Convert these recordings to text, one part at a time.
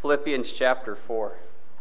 Philippians chapter 4.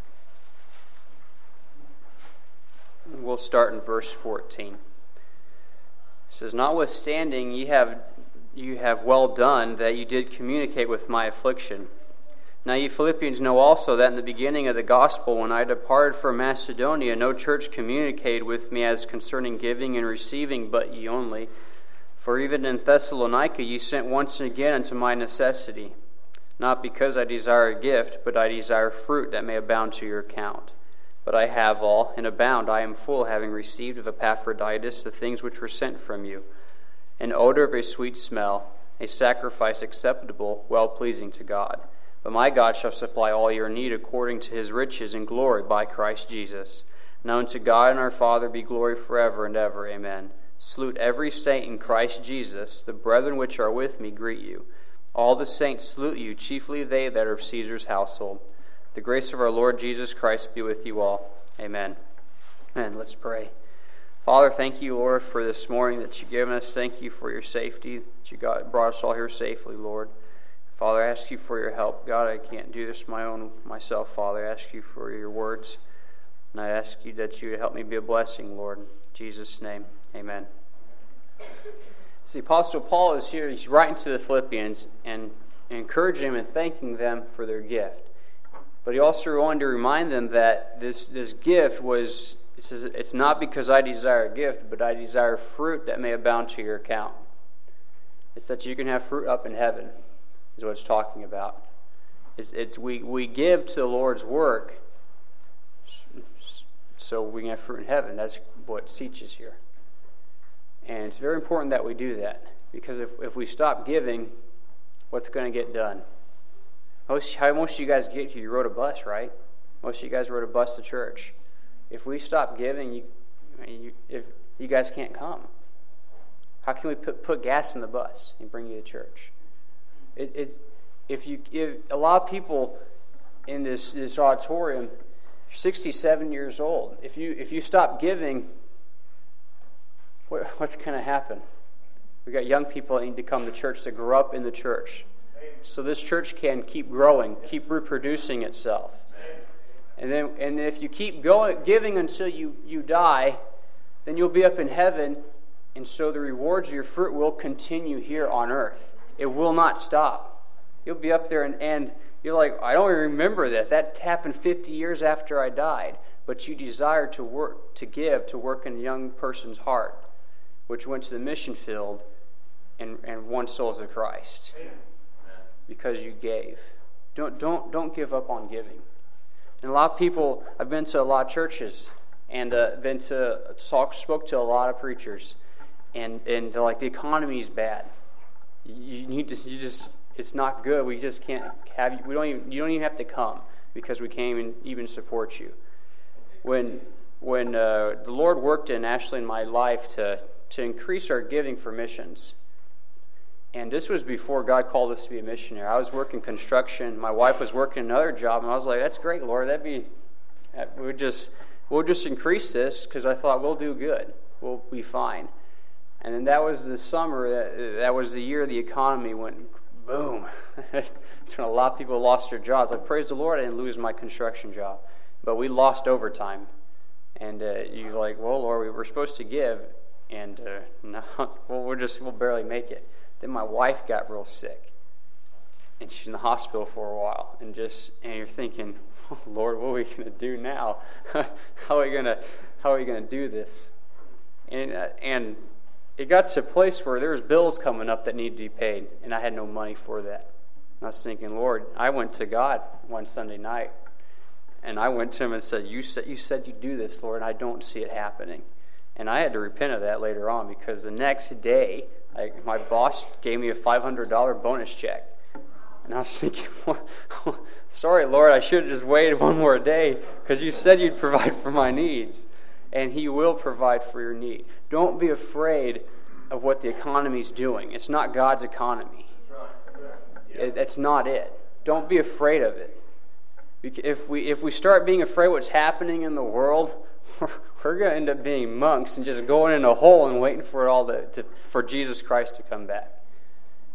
We'll start in verse 14. It says, "Notwithstanding ye have well done that you did communicate with my affliction. Now ye Philippians know also that in the beginning of the gospel, when I departed from Macedonia, no church communicated with me as concerning giving and receiving, but ye only. For even in Thessalonica ye sent once and again unto my necessity. Not because I desire a gift, but I desire fruit that may abound to your account. But I have all, and abound. I am full, having received of Epaphroditus the things which were sent from you, an odor of a sweet smell, a sacrifice acceptable, well-pleasing to God. But my God shall supply all your need according to his riches and glory by Christ Jesus. Now unto God and our Father be glory forever and ever. Amen. Salute every saint in Christ Jesus. The brethren which are with me greet you. All the saints salute you, chiefly they that are of Caesar's household. The grace of our Lord Jesus Christ be with you all. Amen." And let's pray. Father, thank you, Lord, for this morning that you've given us. Thank you for your safety, that you brought us all here safely, Lord. Father, I ask you for your help. God, I can't do this myself, Father. I ask you for your words. And I ask you that you help me be a blessing, Lord. In Jesus' name, amen. See, Apostle Paul is here. He's writing to the Philippians and encouraging them and thanking them for their gift. But he also wanted to remind them that this gift was, it says, it's not because I desire a gift, but I desire fruit that may abound to your account. It's that you can have fruit up in heaven, is what it's talking about. We give to the Lord's work so we can have fruit in heaven. That's what it teaches here. And it's very important that we do that, because if we stop giving, what's going to get done? How most of you guys get here, you rode a bus, right? Most of you guys rode a bus to church. If we stop giving, if you guys can't come. How can we put gas in the bus and bring you to church? If a lot of people in this auditorium, 67 years old, if you stop giving, what's going to happen? We got young people that need to come to church, to grow up in the church, so this church can keep growing, keep reproducing itself. And if you keep giving until you die, then you'll be up in heaven, and so the rewards of your fruit will continue here on earth. It will not stop. You'll be up there and you're like, I don't even remember that. That happened 50 years after I died. But you desire to work in a young person's heart, which went to the mission field and won souls to Christ. Amen. Because you gave. Don't give up on giving. And a lot of people, I've been to a lot of churches and spoke to a lot of preachers, and they're like, the economy's bad. It's not good. We just can't have you. You don't even have to come, because we can't even support you. When the Lord worked in Ashley and my life to increase our giving for missions, and this was before God called us to be a missionary. I was working construction. My wife was working another job, and I was like, "That's great, Lord. We'll just increase this," because I thought we'll do good. We'll be fine. And then that was the summer. That was the year the economy went boom. So a lot of people lost their jobs. Like, praise the Lord, I didn't lose my construction job, but we lost overtime. And you're like, well, Lord, we were supposed to give, and no, we'll barely make it. Then my wife got real sick, and she's in the hospital for a while, and you're thinking, oh, Lord, what are we going to do now? How are we going to do this? And it got to a place where there was bills coming up that needed to be paid, and I had no money for that. And I was thinking, Lord, I went to God one Sunday night, and I went to him and said, you said you'd do this, Lord, and I don't see it happening. And I had to repent of that later on, because the next day, my boss gave me a $500 bonus check. And I was thinking, sorry, Lord, I should have just waited one more day, because you said you'd provide for my needs. And he will provide for your need. Don't be afraid of what the economy's doing. It's not God's economy. That's not it. Don't be afraid of it. If we start being afraid of what's happening in the world, we're going to end up being monks and just going in a hole and waiting for for Jesus Christ to come back.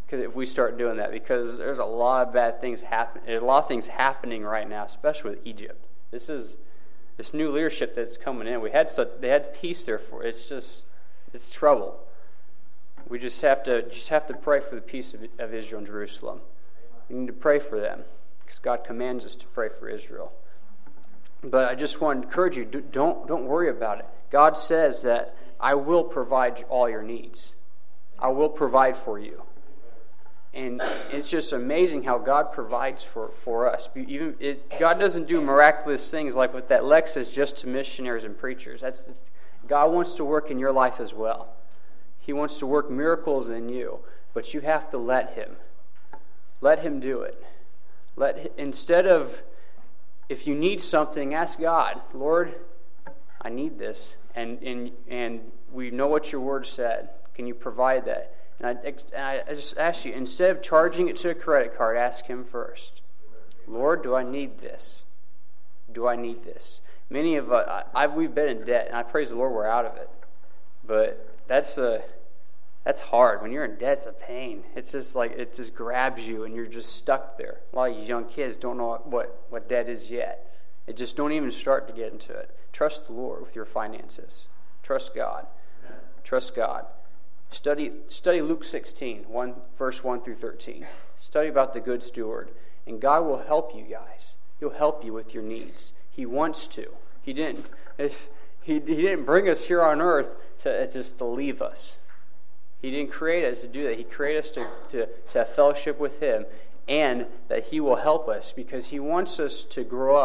if we start doing that, because there's a lot of bad things happening. There's a lot of things happening right now, especially with Egypt. This new leadership that's coming in. They had peace there for it's trouble. We just have to pray for the peace of Israel and Jerusalem. We need to pray for them because God commands us to pray for Israel. But I just want to encourage you, don't worry about it. God says that I will provide all your needs. I will provide for you. And it's just amazing how God provides for us. God doesn't do miraculous things like what that Lexus just to missionaries and preachers. God wants to work in your life as well. He wants to work miracles in you, but you have to let Him. Let Him do it. Instead of, if you need something, ask God, Lord, I need this, and we know what your word said. Can you provide that? And I just ask you, instead of charging it to a credit card, ask Him first. Lord, do I need this? Do I need this? Many of us, we've been in debt, and I praise the Lord we're out of it. But that's hard. When you're in debt, it's a pain. It's just like it just grabs you, and you're just stuck there. A lot of you young kids don't know what debt is yet. It just don't even start to get into it. Trust the Lord with your finances. Trust God. Trust God. Study Luke 16, verse 1 through 13. Study about the good steward. And God will help you guys. He'll help you with your needs. He wants to. He didn't bring us here on earth to leave us. He didn't create us to do that. He created us to have fellowship with Him, and that He will help us because He wants us to grow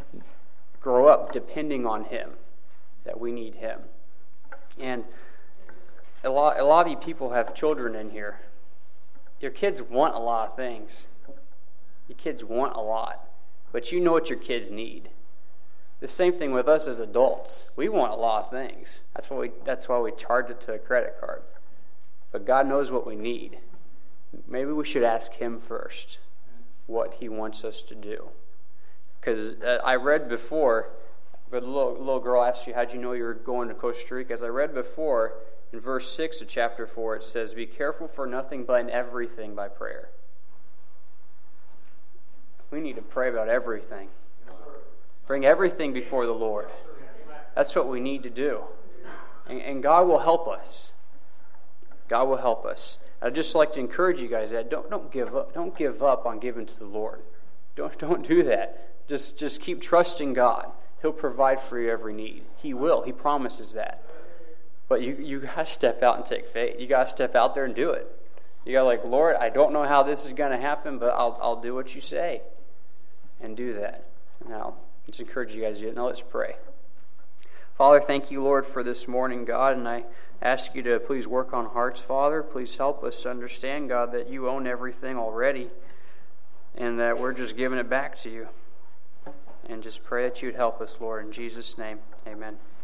up depending on Him, that we need Him. And a lot of you people have children in here. Your kids want a lot of things. Your kids want a lot, but you know what your kids need. The same thing with us as adults. We want a lot of things. That's why we charge it to a credit card. But God knows what we need. Maybe we should ask Him first what He wants us to do. Because I read before, but the little girl asked you, how'd you know you were going to Costa Rica? As I read before, in verse 6 of chapter 4, it says, be careful for nothing but in everything by prayer. We need to pray about everything. Bring everything before the Lord. That's what we need to do. And God will help us. God will help us. I'd just like to encourage you guys that don't give up. Don't give up on giving to the Lord. Don't do that. Just keep trusting God. He'll provide for you every need. He will. He promises that. But you got to step out and take faith. You got to step out there and do it. You got to Lord, I don't know how this is going to happen, but I'll do what you say. And do that. Now, just encourage you guys to do it. Now let's pray. Father, thank you, Lord, for this morning, God, and I ask you to please work on hearts, Father. Please help us to understand, God, that you own everything already and that we're just giving it back to you. And just pray that you'd help us, Lord. In Jesus' name, amen.